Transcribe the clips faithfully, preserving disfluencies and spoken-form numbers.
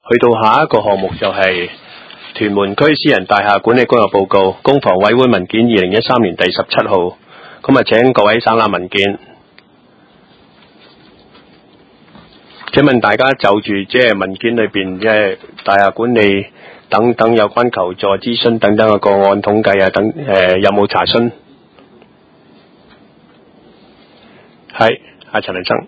去到下一個項目就係屯門區私人大廈管理工作報告，公房委會文件二零一三年第十七號。咁啊，請各位省覽文件。請問大家就住即係文件裏邊嘅大廈管理等等有關求助諮詢等等嘅個案統計啊等誒、呃、有冇查詢？係阿陳立生。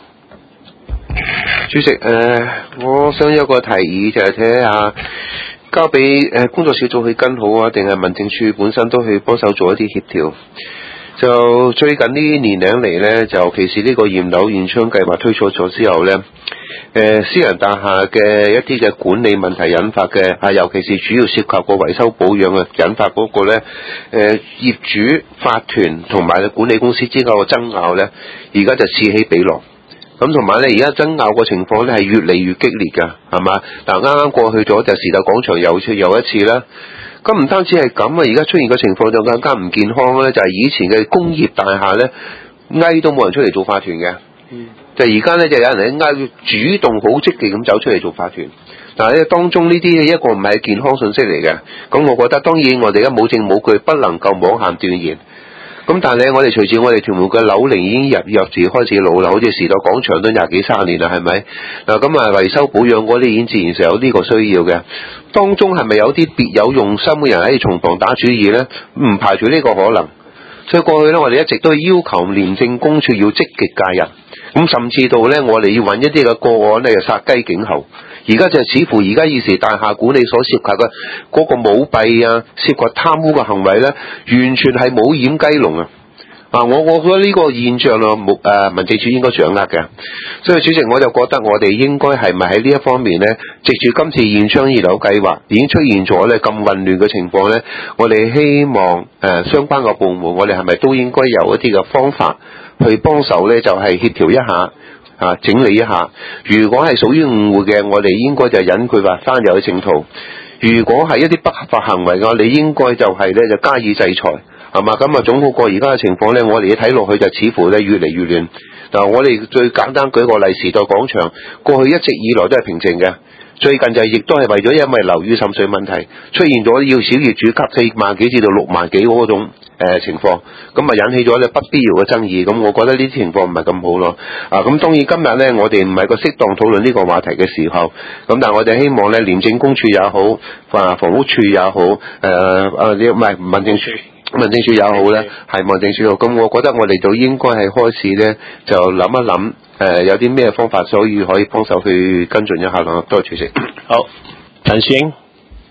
主席，誒、呃，我想有個提議就係睇下交俾誒工作小組去跟好啊，定係民政處本身都去幫手做一啲協調。就最近呢年零嚟呢，就尤其是呢個驗樓驗窗計劃推出咗之後呢，誒私人大廈嘅一啲嘅管理問題引發嘅啊，尤其是主要涉及個維修保養嘅引發嗰個呢，誒業主法團同埋管理公司之間嘅爭拗呢，而家就此起彼落。咁同埋呢，而家爭拗個情況呢係越嚟越激烈㗎，係嘛？嗱，啱啱過去咗就時代廣場又出又一次啦。咁唔單止係咁啊，而家出現嘅情況就更加唔健康咧，就係、是、以前嘅工業大廈咧，嗌都冇人出嚟做法團嘅。嗯，就而家咧就有人喺嗌主動好積極咁走出嚟做法團。但係咧當中呢啲一個唔係健康信息嚟嘅。咁我覺得當然我哋而家冇證冇據，不能夠妄下斷言。咁但係我哋隨住我哋屯門嘅樓齡已經入入住開始老啦，好似時代廣場都廿幾三十年啦，係咪？嗱咁啊維修保養嗰啲已經自然上有呢個需要嘅。當中係咪有啲別有用心嘅人喺度從旁打主意呢？唔排除呢個可能。所以過去呢，我哋一直都要求廉政公署要積極介入。咁甚至到呢，我哋要揾一啲嘅個案呢，就殺雞儆猴。而家就似乎而家現時大廈管理所涉及嘅嗰個舞弊啊，涉及貪污嘅行為呢，完全係冇掩雞籠啊！啊，我我覺得呢個現象啊，冇誒民政處應該掌握嘅。所以主席，我就覺得我哋應該係咪喺呢一方面呢，藉住今次驗窗驗樓計劃已經出現咗呢咁混亂嘅情況呢，我哋希望誒、呃、相關嘅部門，我哋係咪都應該有一啲嘅方法去幫手呢？就係、是、協調一下。啊，整理一下。如果係屬於誤會嘅，我哋應該就引佢話翻入去正途；如果係一啲不合法行為嘅，我哋應該就係咧就加以制裁，係嘛？咁啊總好過而家嘅情況咧，我哋一睇落去就似乎咧越嚟越亂。嗱，我哋最簡單舉個例，時代廣場過去一直以來都係平靜嘅。最近就亦都係為咗因為樓宇滲水問題出現咗要小業主給四萬幾至到六萬幾嗰種誒、呃、情況，咁啊引起咗咧不必要嘅爭議。咁我覺得呢啲情況唔係咁好咯。啊，咁當然今日咧我哋唔係個適當討論呢個話題嘅時候，咁但係我哋希望咧廉政公署也好，啊房屋處也好，誒誒唔係民政處。民政處也好咧，係民政處好。咁我覺得我哋就應該係開始咧，就諗一諗，誒、呃、有啲咩方法，所以可以幫手去跟進一下咯。多謝主席。 好，陳師兄。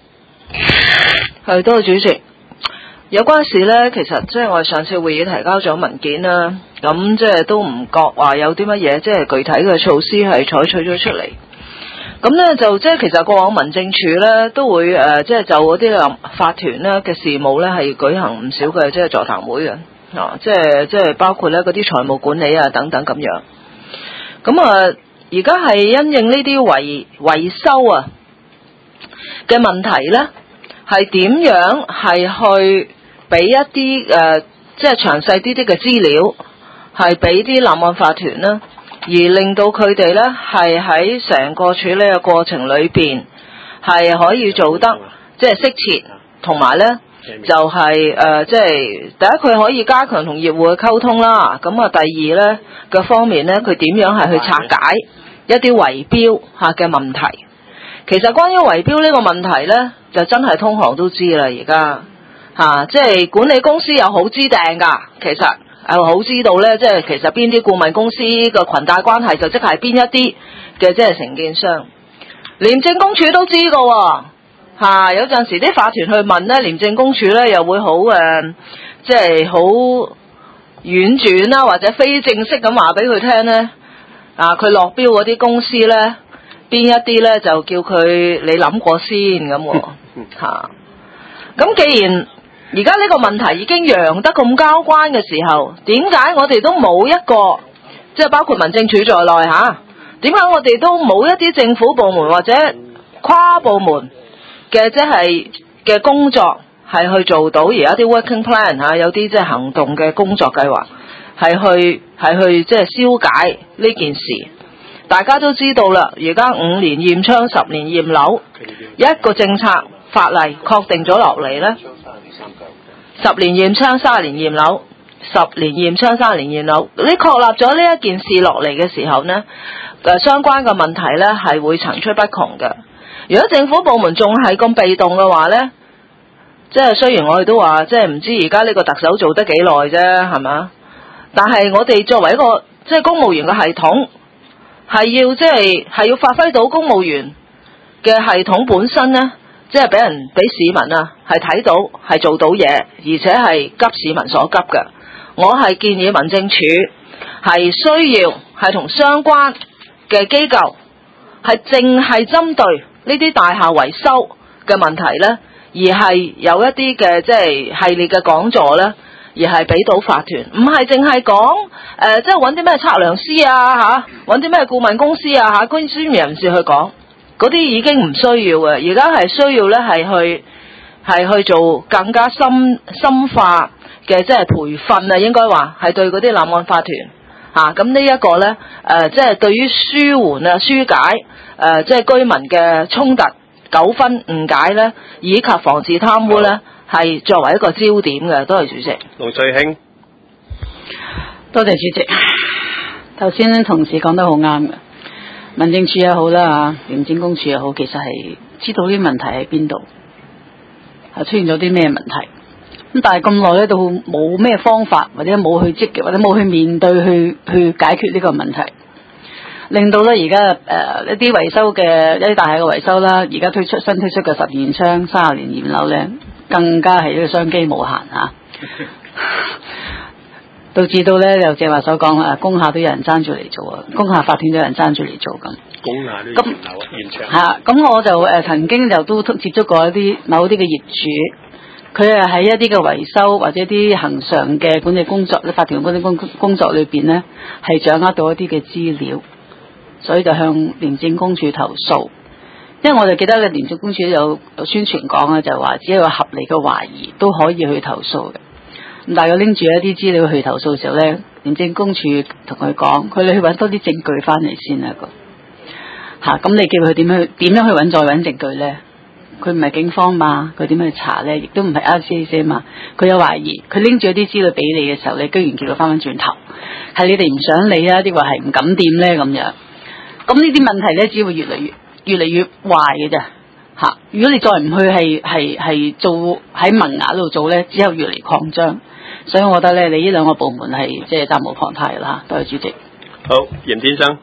係，多謝主席。有關事咧，其實即係我哋上次會議提交咗文件啦，咁即係都唔覺話有啲乜嘢，即係具體嘅措施係採取咗出嚟。咁咧就即係其實過往民政處咧都會誒即係就嗰啲法團咧嘅事務咧係舉行唔少嘅即係座談會嘅，啊即係即係包括咧嗰啲財務管理啊等等咁樣。咁啊而家係因應呢啲維維修啊嘅問題咧，係點樣係去俾一啲誒即係詳細啲啲嘅資料，係俾啲立案法團咧？而令到佢哋呢係喺成個處理嘅過程裏邊係可以做得即係適切，同埋呢就係、是、誒、呃、即係第一佢可以加強同業戶嘅溝通啦。咁啊第二呢嘅方面呢，佢點樣係去拆解一啲圍標嚇嘅問題？其實關於圍標呢個問題呢，就真係通行都知啦。而家嚇即係管理公司有好知定㗎，其實。誒好知道咧，即係其實邊啲顧問公司嘅裙帶關係，就即係邊一啲嘅即係承建商。廉政公署都知㗎喎，嚇有陣時啲法團去問咧，廉政公署咧又會好誒，即係好婉轉啦，或者非正式咁話俾佢聽咧。啊，佢落標嗰啲公司咧，邊一啲咧就叫佢你諗過先咁喎，嚇。咁既然而家呢個問題已經揚得咁交關嘅時候，點解我哋都冇一個，即係包括民政處在內嚇，點解我哋都冇一啲政府部門或者跨部門嘅即係嘅工作係去做到而家啲 working plan 嚇，有啲即係行動嘅工作計劃，係去係去即係消解呢件事。 大家都知道啦，而家五年驗窗，十年驗樓，一個政策法例確定咗落嚟呢，十年驗窗，三十年驗樓，十年驗窗，三十年驗樓。你確立咗呢一件事落嚟嘅時候呢，誒相關嘅問題呢係會層出不窮嘅。如果政府部門仲係咁被動嘅話呢，即係雖然我哋都話，即係唔知而家呢個特首做得幾耐啫，係嘛？但係我哋作為一個即係公務員嘅系統，係要即係係要發揮到公務員嘅系統本身呢，即係俾人俾市民啊係睇到係做到嘢，而且係急市民所急嘅。我係建議民政處係需要係同相關嘅機構係淨係針對呢啲大廈維修嘅問題呢，而係有一啲嘅即係系列嘅講座呢，而係俾到法團，唔係淨係講誒，即係揾啲咩測量師啊嚇，揾啲咩顧問公司啊嚇，專專業人士去講，嗰啲已經唔需要嘅。而家係需要呢，係去係去做更加深深化嘅即係培訓啊，應該話係對嗰啲立案法團嚇，咁呢一個呢，誒、呃，即係對於舒緩啊、疏解誒、呃，即係居民嘅衝突、糾紛、誤解呢，以及防治貪污呢，係作為一個焦點嘅。多謝主席。 龍瑞卿， 多謝主席。頭先同事講得好啱嘅，民政處也好啦嚇，廉政公署也好，其實係知道啲問題喺邊度，係出現咗啲咩問題。咁但係咁耐咧都冇咩方法，或者冇去積極，或者冇去面對去去解決呢個問題，令到咧而家誒一啲維修嘅一啲大廈嘅維修啦，而家推出新推出嘅十年窗、三十年驗樓咧，更加係一個商機無限嚇，導致到咧就正話所講啊，工廈都有人爭住嚟做啊，工廈法團都有人爭住嚟做咁。 工廈都驗樓驗窗。 係啊，咁我就誒、呃、曾經就都接觸過一啲某啲嘅業主。佢係喺一啲嘅維修或者啲恆常嘅管理工作、法團管理工工作裏邊呢，係掌握到一啲嘅資料，所以就向廉政公署投訴。因為我哋記得咧，廉政公署有有宣傳講咧，就係話只有合理嘅懷疑都可以去投訴嘅。咁但係佢拎住一啲資料去投訴嘅時候咧，廉政公署同佢講，佢哋去揾多啲證據翻嚟先啊個嚇。咁你叫佢點樣點樣去揾再揾證據咧？佢唔係警方嘛，佢點去查咧？亦都唔係 R C A C 嘛，佢有懷疑，佢拎住啲資料俾你嘅時候，你居然叫佢翻返轉頭，係你哋唔想理啊？定話係唔敢掂咧咁樣？咁呢啲問題咧，只會越嚟越越嚟越壞嘅啫嚇。如果你再唔去係係係做喺萌芽度做咧，只有越嚟擴張。所以我覺得咧，你呢兩個部門係即係責無旁貸啦。多謝主席。 好，嚴先生。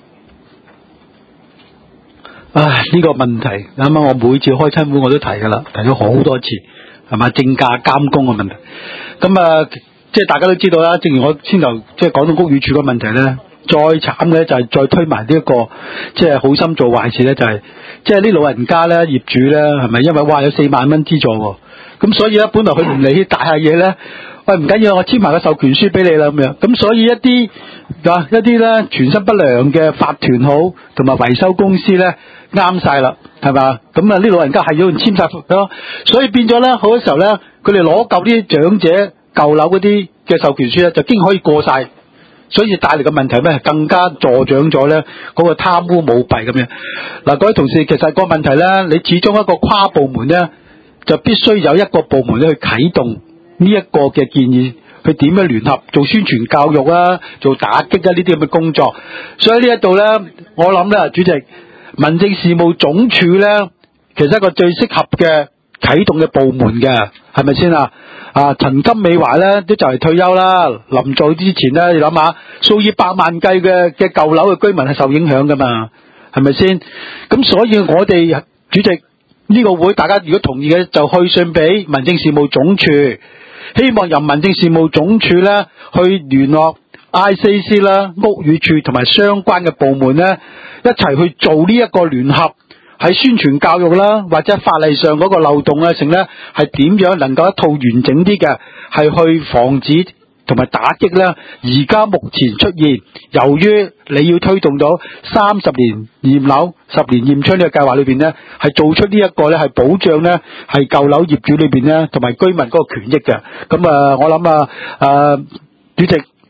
唉，呢、這個問題啱啱我每次開親會我都提噶啦，提咗好多次，係嘛，證價監工嘅問題。咁啊，即係大家都知道啦。正如我先頭即係講到屋宇署嘅問題咧，再慘嘅就係再推埋呢一個即係好心做壞事咧，就係即係啲老人家咧、業主咧，係咪因為哇有四萬蚊資助喎，咁所以咧本來佢唔理大下嘢咧，喂唔緊要，我簽埋個授權書俾你啦咁樣。咁所以一啲啊一啲咧存心不良嘅法團好同埋維修公司咧。啱晒啦，係嘛？咁啊，呢老人家係要簽晒咯，所以變咗咧，好多時候咧，佢哋攞夠啲長者舊樓嗰啲嘅授權書咧，就經可以過晒，所以帶嚟嘅問題咧，更加助長咗咧嗰個貪污舞弊咁樣。嗱，各位同事，其實個問題咧，你始終一個跨部門咧，就必須有一個部門咧去啟動呢一個嘅建議，去點樣聯合做宣傳教育啊，做打擊啊呢啲咁嘅工作。所以呢一度咧，我諗咧，主席。民政事務總署咧，其實一個最適合嘅啟動嘅部門嘅，係咪先啊？啊，陳金美華咧都就嚟退休啦，臨做之前咧，你諗下，數以百萬計嘅嘅舊樓嘅居民係受影響噶嘛，係咪先？咁所以我哋主席呢個會，大家如果同意嘅，就去信俾民政事務總署，希望由民政事務總署咧去聯絡 I C C 啦、屋宇署同埋相關嘅部門咧，一齊去做呢一個聯合喺宣傳教育啦，或者法例上嗰個漏洞啊，成咧係點樣能夠一套完整啲嘅，係去防止同埋打擊咧。而家目前出現，由於你要推動到三十年驗樓、十年驗窗呢個計劃裏邊咧，係做出呢一個咧係保障咧係舊樓業主裏邊咧同埋居民嗰個權益嘅。咁啊，我諗啊，誒、呃，主席。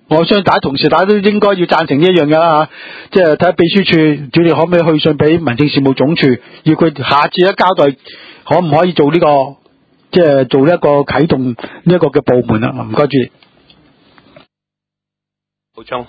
我相信大家同事大家都應該要贊成呢一樣嘅啦嚇，即係睇下秘書處主你可唔可以去信俾民政事務總署，要佢下次一交代可唔可以做呢、這個即係做一個啟動呢一個嘅部門啊？唔該主席。 補充。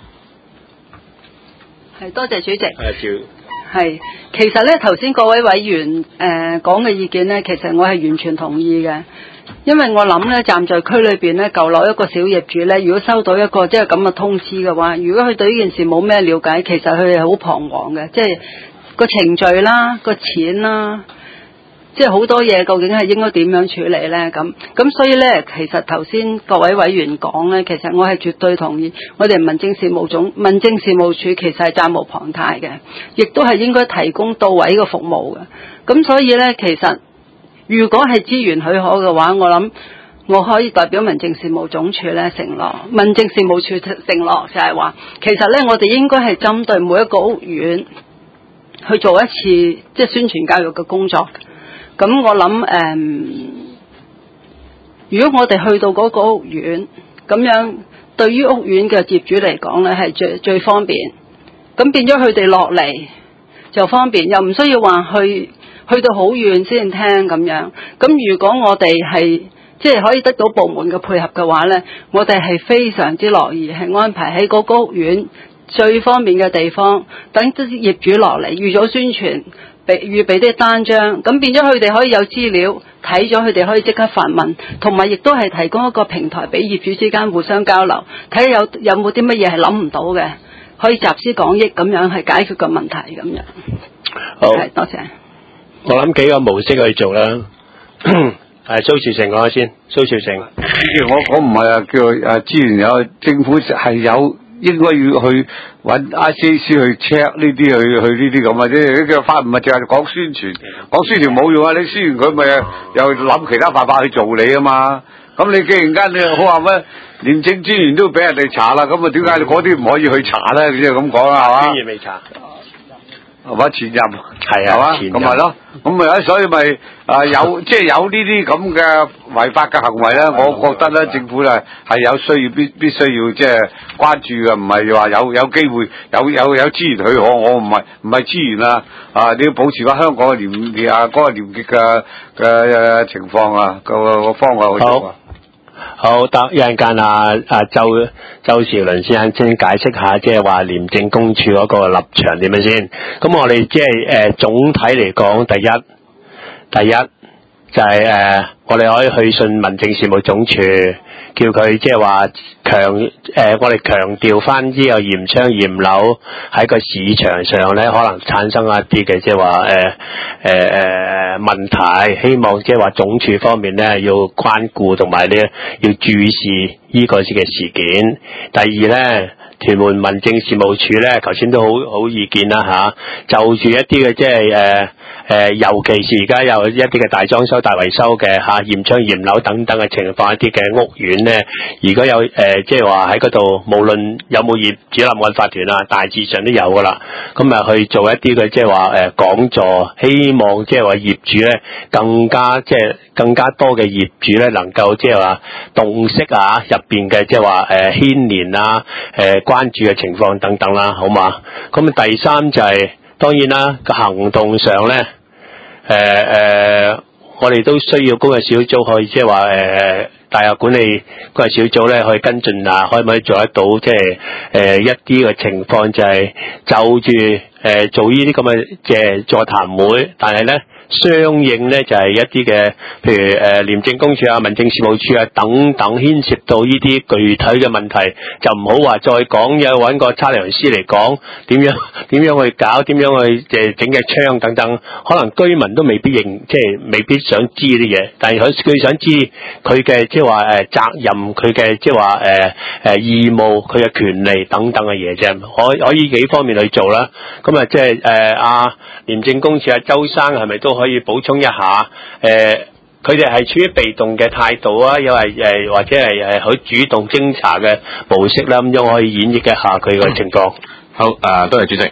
係多謝主席。 係照。 係，其實咧頭先各位委員誒講嘅意見咧，其實我係完全同意嘅。因為我諗咧，站在區裏邊咧，舊樓一個小業主咧，如果收到一個即係咁嘅通知嘅話，如果佢對呢件事冇咩了解，其實佢係好彷徨嘅，即係個程序啦、個錢啦，即係好多嘢究竟係應該點樣處理咧？咁咁所以咧，其實頭先各位委員講咧，其實我係絕對同意，我哋民政事務總民政事務處其實係責無旁貸嘅，亦都係應該提供到位嘅服務嘅。咁所以咧，其實如果係資源許可嘅話，我諗我可以代表民政事務總署咧承諾，民政事務處承諾就係話，其實咧我哋應該係針對每一個屋苑去做一次即係宣傳教育嘅工作。咁我諗誒、嗯，如果我哋去到嗰個屋苑，咁樣對於屋苑嘅業主嚟講咧係最最方便，咁變咗佢哋落嚟就方便，又唔需要話去。去到好遠先聽咁樣，咁如果我哋係即係可以得到部門嘅配合嘅話呢，我哋係非常之樂意係安排喺嗰個屋苑最方便嘅地方，等啲業主落嚟預早宣傳，俾預備啲單張，咁變咗佢哋可以有資料睇咗，佢哋可以即刻發問，同埋亦都係提供一個平台俾業主之間互相交流，睇下有有冇啲乜嘢係諗唔到嘅，可以集思廣益咁樣係解決個問題咁樣。 好， 係多謝。 我諗幾個模式去做啦。係蘇兆成講先，蘇兆成。 我我唔係啊，叫誒資源有政府係有應該要去揾 I C A C 去 check 呢啲去去呢啲咁啊，即係呢個法唔係淨係講宣傳，講宣傳冇用啊！你宣傳佢咪又諗其他辦法去做你啊嘛？咁你既然間你好話咩廉政專員都俾人哋查啦，咁啊點解你嗰啲唔可以去查咧？即係咁講啦，係嘛？ 專員未查。 係嘛？前任係啊， 係嘛？咁咪咯，咁咪所以咪啊有即係有呢啲咁嘅違法嘅行為咧，我覺得咧政府咧係有需要必必須要即係關注嘅，唔係話有有機會有有有資源許可，我唔係唔係資源啊啊！你要保持翻香港嘅廉啊嗰個廉潔嘅嘅情況啊個個方向去做啊。 好得一陣間啊啊周周兆倫先生先解釋下，即係話廉政公署嗰個立場點樣先。咁我哋即係誒總體嚟講，第一第一就係、是、誒、呃、我哋可以去信民政事務總署，叫佢即係話強誒，我哋強調翻呢個驗窗驗樓喺個市場上咧，可能產生一啲嘅即係話誒誒誒問題，希望即係話總署方面咧要關顧同埋咧要注視呢個嘅事件。第二咧，屯門民政事務處咧，頭先都好好意見啦吓、啊，就住一啲嘅即係誒誒，尤其是而家有一啲嘅大裝修、大維修嘅吓，驗窗驗樓等等嘅情況，一啲嘅屋苑咧，如果有誒、呃、即係話喺嗰度，無論有冇業主立案法團啊，大致上都有噶啦。咁啊去做一啲嘅即係話誒講座，希望即係話業主咧更加即係更加多嘅業主咧能夠即係話洞悉啊入邊嘅即係話誒牽連啊誒、呃、關注嘅情況等等啦，好嘛？咁啊第三就係、是、當然啦，個行動上咧誒誒我哋都需要工作小組去即係話誒大廈管理工作小組咧去跟進啊，可唔可以做得到即係誒一啲嘅情況，就係就住誒、呃、做呢啲咁嘅即係座談會，但係咧相應咧就係、是、一啲嘅譬如誒、呃、廉政公署啊、民政事務處啊等等牽涉到呢啲具體嘅問題，就唔好話再講，又揾個測量師嚟講點樣點樣去搞，點樣去誒整嘅窗等等，可能居民都未必認，即係未必想知啲嘢，但係佢佢想知佢嘅即係話誒責任，佢嘅即係話誒誒義務，佢嘅權利等等嘅嘢啫，可可以幾方面去做啦。咁啊即係誒阿廉政公署阿周生係咪都可以補充一下？誒佢哋係處於被動嘅態度啊，又係誒或者係誒好主動偵查嘅模式啦，咁樣可以演繹一下佢個情況。 好，誒、呃，多謝主席。誒、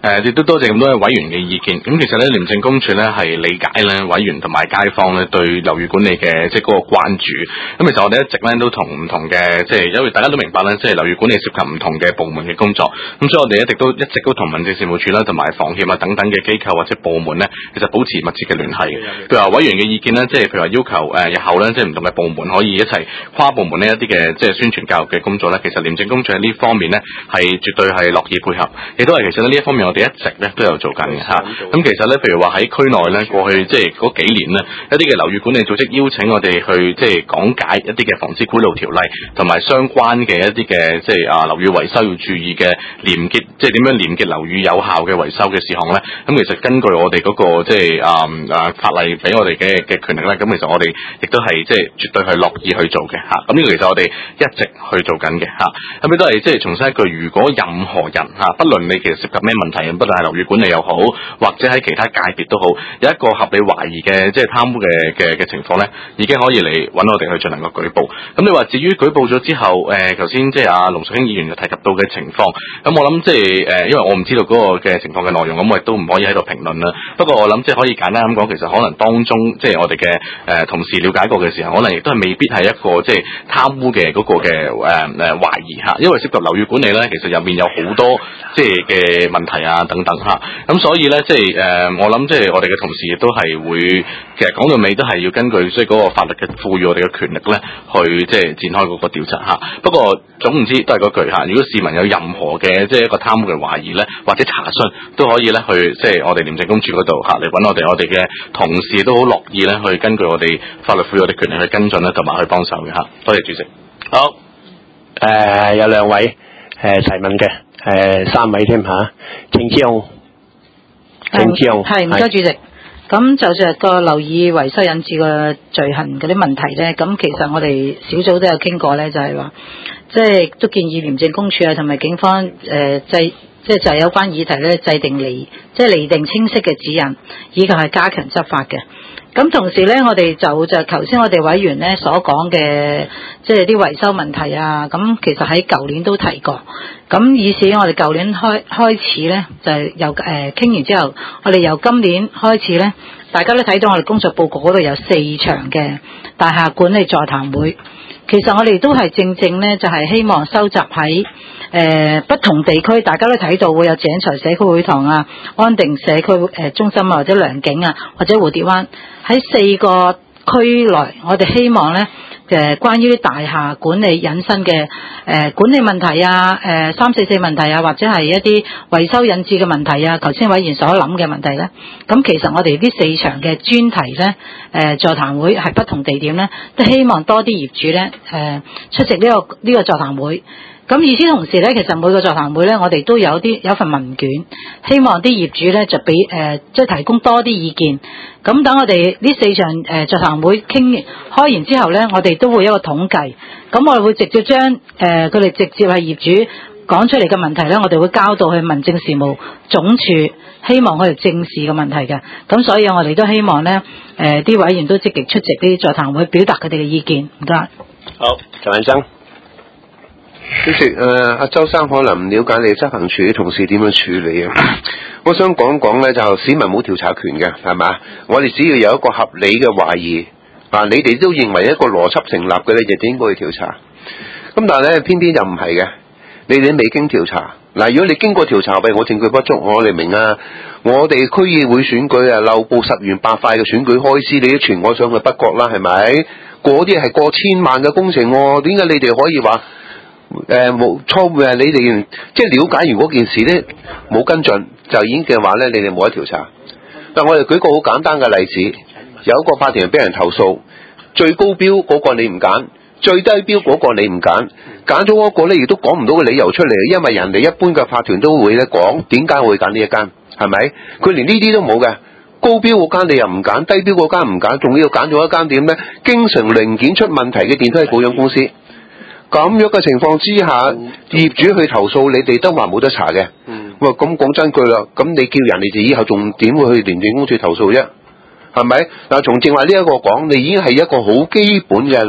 誒亦都多謝咁多位委員嘅意見。咁其實咧，廉政公署咧係理解咧委員同埋街坊咧對樓宇管理嘅即係嗰個關注。咁其實我哋一直咧都同唔同嘅即係因為大家都明白咧，即係樓宇管理涉及唔同嘅部門嘅工作。咁所以我哋一直都一直都同民政事務處啦，同埋房協啊等等嘅機構或者部門咧，其實保持密切嘅聯繫。譬如話委員嘅意見咧，即係譬如話要求誒日後咧，即係唔同嘅部門可以一齊跨部門呢一啲嘅即係宣傳教育嘅工作咧，其實廉政公署喺呢方面咧係絕對係樂意配合，亦都係其實呢一方面我哋一直咧都有做緊嘅嚇。咁其實咧，譬如話喺區內咧過去即係嗰幾年咧，一啲嘅樓宇管理組織邀請我哋去即係講解一啲嘅防止賄賂條例同埋相關嘅一啲嘅即係啊樓宇維修要注意嘅廉潔，即係點樣廉潔樓宇有效嘅維修嘅事項咧。咁其實根據我哋嗰個即係啊啊法例俾我哋嘅嘅權力咧，咁其實我哋亦都係即係絕對係樂意去做嘅嚇。咁呢個其實我哋一直去做緊嘅嚇。咁亦都係即係重申一句，如果任何人嚇，不論你其實涉及咩問題，不論係樓宇管理又好，或者喺其他界別都好，有一個合理懷疑嘅即係貪污嘅嘅嘅情況咧，已經可以嚟揾我哋去進行個舉報。咁你話至於舉報咗之後，誒頭先即係阿龍淑卿議員就提及到嘅情況，咁我諗即係誒，因為我唔知道嗰個嘅情況嘅內容，咁我亦都唔可以喺度評論啦。不過我諗即係可以簡單咁講，其實可能當中即係我哋嘅誒同事了解過嘅時候，可能亦都係未必係一個即係貪污嘅嗰個嘅誒誒懷疑嚇，因為涉及樓宇管理咧，其實入面有好多即係嘅問題啊等等嚇。咁所以咧即係誒，我諗即係我哋嘅同事亦都係會，其實講到尾都係要根據即係嗰個法律嘅賦予我哋嘅權力咧，去即係展開嗰個調查嚇。不過總唔知都係嗰句嚇，如果市民有任何嘅即係一個貪污嘅懷疑咧，或者查詢都可以咧去即係我哋廉政公署嗰度嚇嚟揾我哋，我哋嘅同事都好樂意咧去根據我哋法律賦予我哋權力去跟進啦，同埋去幫手嘅嚇。多謝主席。 好，誒、呃、有兩位誒、呃、提問嘅，誒、呃、三位添嚇，鄭志雄，鄭志雄， 係唔該主席。咁就算個樓宇維修引致個罪行嗰啲問題咧，咁其實我哋小組都有傾過咧，就係話，即係都建議廉政公署啊同埋警方誒、呃、制，即係就係有關議題咧制定釐，即係釐定清晰嘅指引，以及係加強執法嘅。咁同時咧，我哋就就頭先我哋委員咧所講嘅，即係啲維修問題啊，咁其實喺舊年都提過。咁以此我哋舊年開開始咧，就係由誒傾完之後，我哋由今年開始咧，大家都睇到我哋工作報告嗰度有四場嘅大廈管理座談會。其實我哋都係正正咧，就係希望收集喺誒、呃、不同地區，大家都睇到會有井財社區會堂啊、安定社區誒中心啊，或者良景啊，或者蝴蝶灣喺四個區內，我哋希望咧誒、呃、關於啲大廈管理引申嘅誒、呃、管理問題啊、誒三四四問題啊，或者係一啲維修引致嘅問題啊，頭先委員所諗嘅問題咧，咁其實我哋呢四場嘅專題咧。誒、呃、座談會係不同地點咧，都希望多啲業主咧誒、呃、出席呢、這個呢、這個座談會。咁與此同時咧，其實每個座談會咧，我哋都有啲有份文卷，希望啲業主咧就俾誒即係提供多啲意見。咁等我哋呢四場誒、呃、座談會傾開完之後咧，我哋都會有一個統計。咁我哋會直接將誒佢哋直接係業主講出嚟嘅問題咧，我哋會交到去民政事務總署，希望佢哋正視嘅問題嘅。咁所以我哋都希望咧，誒、呃、啲委員都積極出席呢啲座談會，表達佢哋嘅意見。唔該。 好，陳文生。 主席，誒、呃、阿周生可能唔了解你執行處啲同事點樣處理啊？我想講講咧，就市民冇調查權嘅，係嘛？我哋只要有一個合理嘅懷疑，啊，你哋都認為一個邏輯成立嘅咧，就應該去調查。咁但係咧，偏偏就唔係嘅，你哋未經調查。嗱，如果你經過調查，喂，我證據不足，我哋明啊。我哋區議會選舉啊，漏報十元八塊嘅選舉開支，你都傳我上去北角啦，係咪？嗰啲係過千萬嘅工程喎，點解你哋可以話？誒冇錯誤啊！你哋即係了解完嗰件事咧，冇跟進就已經嘅話咧，你哋冇得調查。但我哋舉個好簡單嘅例子，有一個法團俾人投訴，最高標嗰個你唔揀，最低標嗰個你唔揀，揀咗嗰個咧亦都講唔到個理由出嚟，因為人哋一般嘅法團都會咧講點解會揀呢一間，係咪？佢連呢啲都冇嘅，高標嗰間你又唔揀，低標嗰間唔揀，仲要揀咗一間點咧？經常零件出問題嘅電梯保養公司。咁樣嘅情況之下，業主去投訴你哋都話冇得查嘅。嗯。喂，咁講真句啦，咁你叫人哋就以後仲點會去廉政公署投訴啫？係咪？嗱，從正話呢一個講，你已經係一個好基本嘅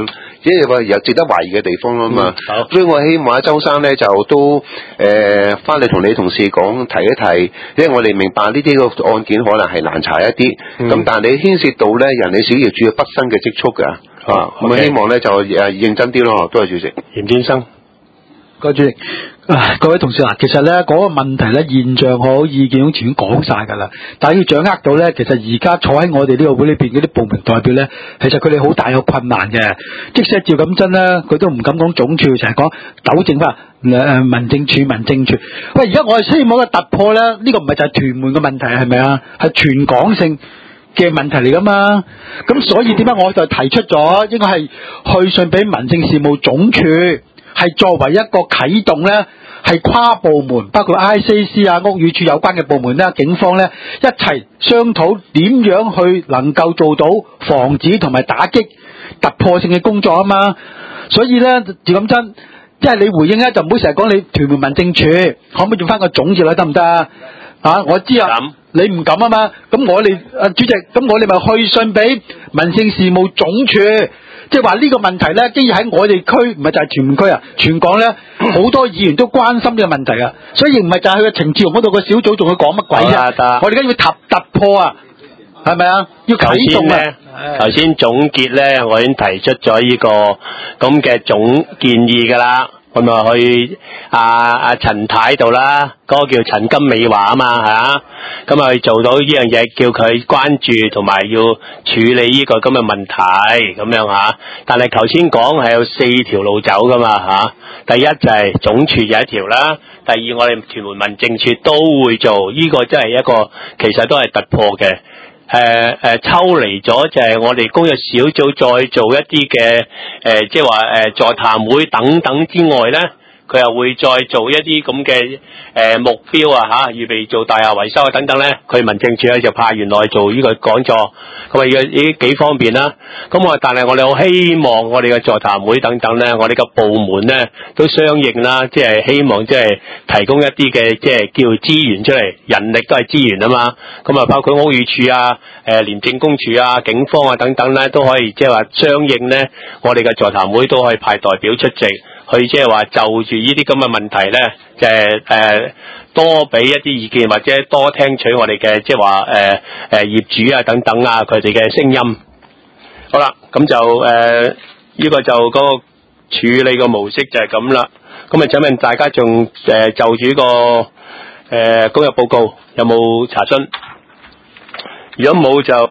即係話有值得懷疑嘅地方啊嘛。 嗯、好， 所以我希望阿周生咧就都誒翻嚟同你同事講提一提，因為我哋明白呢啲個案件可能係難查一啲，咁、嗯、但係你牽涉到咧人哋小業主嘅畢生嘅積蓄㗎，啊，咁、okay. 希望咧就誒認真啲咯。多謝主席， 嚴先生。 各位主席，啊，各位同事嗱，其實咧嗰、那個問題咧，現象好，意見好，全講晒㗎啦。但係要掌握到咧，其實而家坐喺我哋呢個會裏邊嗰啲部門代表咧，其實佢哋好大有困難嘅。即使趙錦珍咧，佢都唔敢講總署，成日講糾正翻誒民政處、民政處。喂，而家我哋需要某個突破咧，呢、這個唔係就係屯門嘅問題，係咪啊？係全港性嘅問題嚟㗎嘛。咁所以點解我就提出咗應該係去信俾民政事務總署。係作為一個啟動咧，係跨部門，包括 I C C 啊、屋宇署有關嘅部門咧、警方咧，一齊商討點樣去能夠做到防止同埋打擊突破性嘅工作啊嘛。所以咧，趙錦珍，即係你回應咧，就唔好成日講你屯門民政處，可唔可以用翻個總字咧，得唔得啊？啊，我知啊，你唔敢啊嘛。咁我哋啊主席，咁我哋咪去信俾民政事務總署。即係話呢個問題咧，既然喺我哋區，唔係就係屯門區啊，全港咧好多議員都關心呢個問題啊，所以唔係就係佢嘅程志雄嗰度個小組仲去講乜鬼啊？我哋而家要突突破啊，係咪啊？要啟動啊！ 頭先總結咧，我已經提出咗呢、這個咁嘅總建議㗎啦。咁啊去阿阿陳太度啦，嗰、那個叫陳金美華啊嘛，係啊，咁啊去做到呢樣嘢，叫佢關注同埋要處理呢個咁嘅問題，咁樣嚇。但係頭先講係有四條路走噶嘛嚇，第一就係總署有一條啦，第二我哋屯門民政處都會做，呢、這個真係一個其實都係突破嘅。誒、呃、誒、呃，抽離咗就係我哋工作小組再做一啲嘅誒，即係話誒座談會等等之外咧，佢又會再做一啲咁嘅誒目標啊吓，預備做大廈維修啊等等咧，佢民政處咧就派員來做呢個講座，咁啊呢幾方面啦。咁我但係我哋好希望我哋嘅座談會等等咧，我哋個部門咧都相應啦，即係希望即係提供一啲嘅即係叫資源出嚟，人力都係資源啊嘛。咁啊包括屋宇署啊、誒廉政公署啊、警方啊等等咧，都可以即係話相應咧，我哋嘅座談會都可以派代表出席。佢即係話就住呢啲咁嘅問題咧，就係誒多俾一啲意見，或者多聽取我哋嘅即係話誒誒業主啊等等啊佢哋嘅聲音。好啦，咁就誒呢個就嗰個處理嘅模式就係咁啦。咁啊，請問大家仲誒就住個誒工作報告有冇查詢？如果冇就。